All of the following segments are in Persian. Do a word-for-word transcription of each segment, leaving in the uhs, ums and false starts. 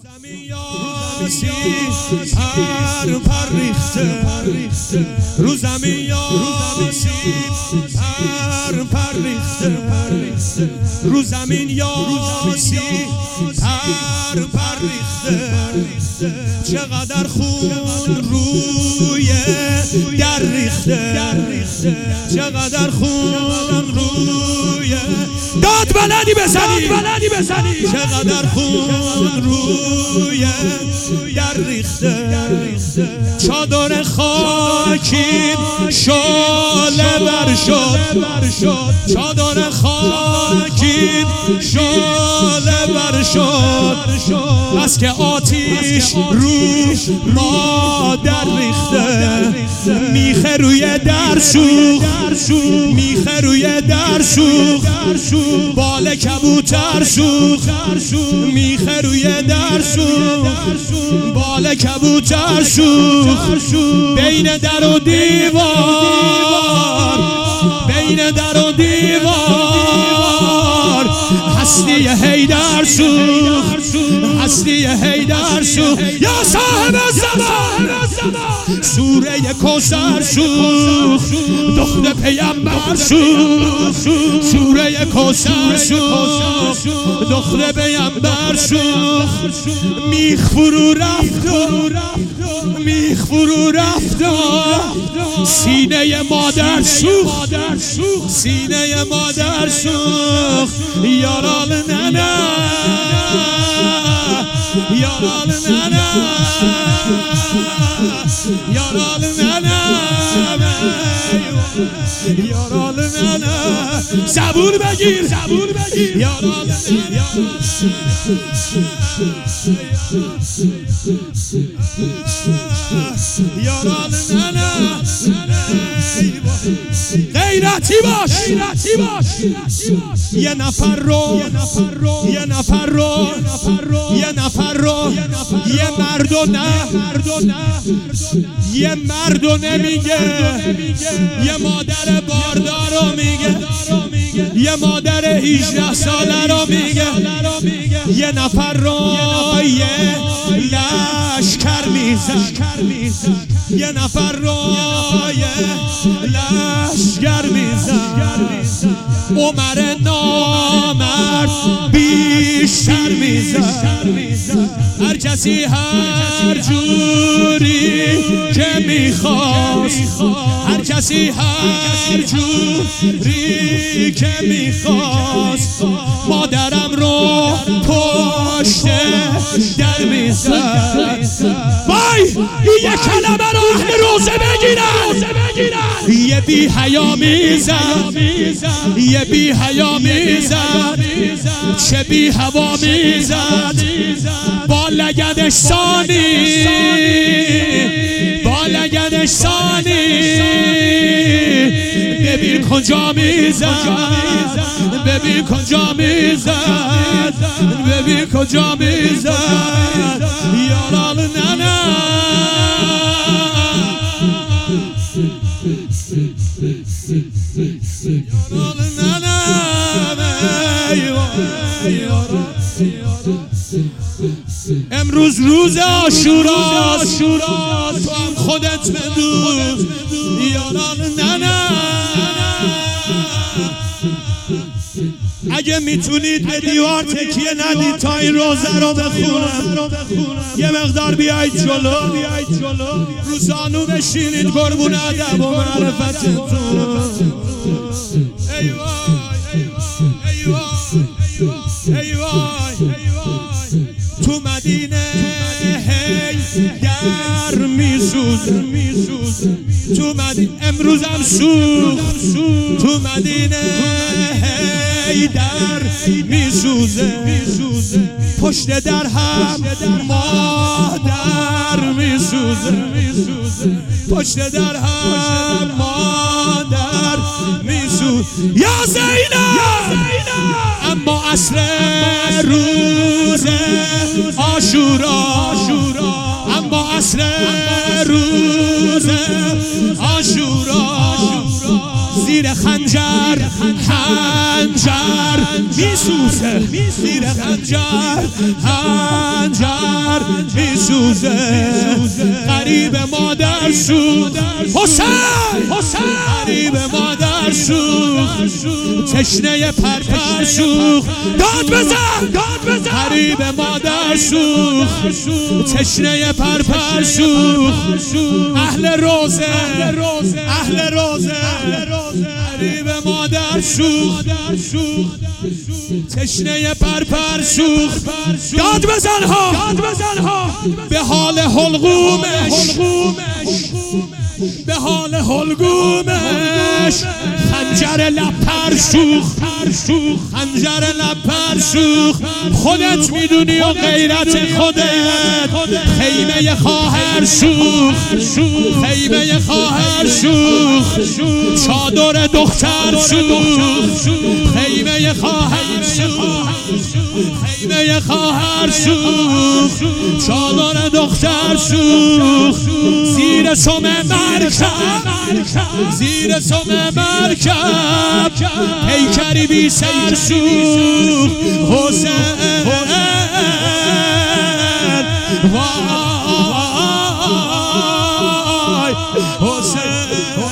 پر پر ریخته رو زمین یاسی پر پر ریخته رو زمین یاسی پر پر ریخته چقدر خون روی در ریخته چقدر خون روی داد بلدی بزنی بلدی بزنی چقدر خون روی در ریخته چادر خاکی شعله بر شد چادر خاکی شعله بر شد بس که آتیش رو ما در ریخته میخه روی در سوخت میخه روی در سوخت بال کبوتر سوخت میخه روی در سوخت بال کبوتر سوخت بین در و دیوار بین در و دیوار هستی حیدر سوخت هستی حیدر سوخت یا صاحب زمان سوره کوثر سوخت دختر پیامبر سوخت سوره کوثر سوخت دختر پیامبر سوخت میخ فرو رفت میخ فرو رفت سینه مادر سوخت سینه مادر سوخت یارال ننه یارال ننه یارال ننه یارال ننه زبون بگیر زبون بگیر یارال ننه یارال ننه غیرتی باش غیرتی باش یه نفر رو یه نفر رو یه نفر رو یه مرد و نه یه مرد و نمیگه یه مادر باردار رو میگه یه مادر هجده ساله رو میگه یه نفر رو یه لشکر میزن یه نفر رو یه لشکر میزن عمر نامرد بیشتر میزن هر کسی هر جوری که میخواست هر کسی هر جوری که میخواست مادرم رو پشت در میزد وای یه کلمه رو اهل روزه بگیرن یه بی حیا میزد یه بی حیا میزد چه بی هوا میزد با لگدش ثانی با لگدش ثانی ببین کجا میزد ببین کجا میزد ببین کجا میزد یارال ننه یارال ننه امروز روز عاشوراست تو هم خودت بدون یارال ننه اگه میتونید به دیوار تکیه ندید تا این روزه رو بخونم یه مقدار بیایید جلو رو زانو بشینید قربون ادب و معرفتتون ای وای ای وای ای وای تو مدینه هی در میسوزه تو مدینه امروزم سوخت تو مدینه هی در میسوزه پشت در هم مادر میسوزه پشت در هم مادر میسوزه یا زینب اما عصر روز عاشورا اما عصر روز عاشورا زیر خنجر خنجر میسوزه زیر خنجر خنجر میسوزه غریب مادر شد حسین غریب مادر شد تشنه پرپر شد داد بزن داد بزن غریب مادر شد تشنه پرپر شد اهل روزه اهل روزه غریب مادر شد تشنه پرپر شد داد بزن ها به حال حلقومش به حال حلقومش خنجر لب پر شوخ خنجر لب پر شوخ خودت میدونی و غیرت خودت خیمه خواهر شوخ خیمه خواهر شوخ چادر دختر شوخ خیمه خواهر شوخ خیمه خواهر شوخ چادر دختر شوخ زیر سم مرکب زیر سم مرکب پیکری بی سر شوخ حسین وای حسین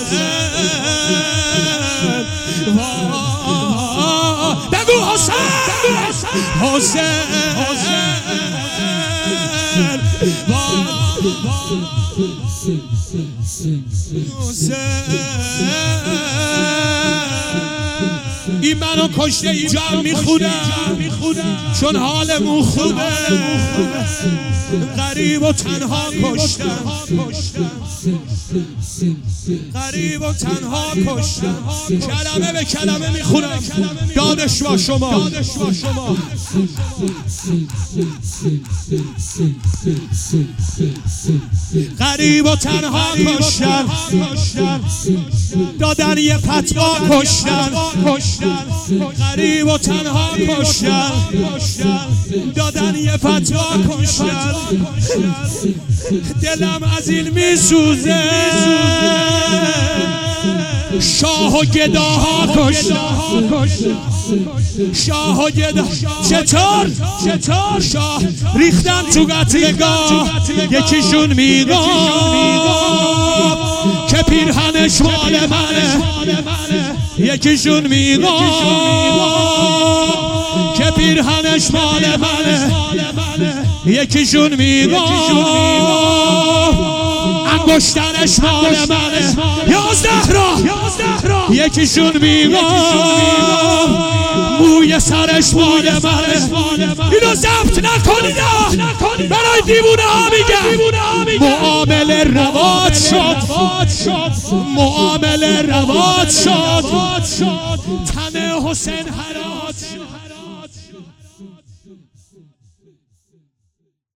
بگو حسین حسین این منو کشته اینجا میخونم چون حالمون خوبه غریب و تنها کشتم غریب و تنها کشتم کلمه به کلمه میخونم یادش با شما غریب و تنها کشتم دادن یه فتوا کشتن غریب و تنها کشتن دادن یه فتوا کشتن دلم از این میسوزه شاه و گداها کشتن شاه و گدا چطور چطور شاه ریختن تو قتلگاه یکیشون میگفت که پیرهنش مال منه یکیشون میگفت که پیرهنش مال منه یکیشون میگفت انگشترش مال منه یازده را یکیشون میگفت موی سرش مال منه اینو ضبط نکنید برای دیوونه ها میگم معامله رواد شد معامله رواد شد تن حسین حرات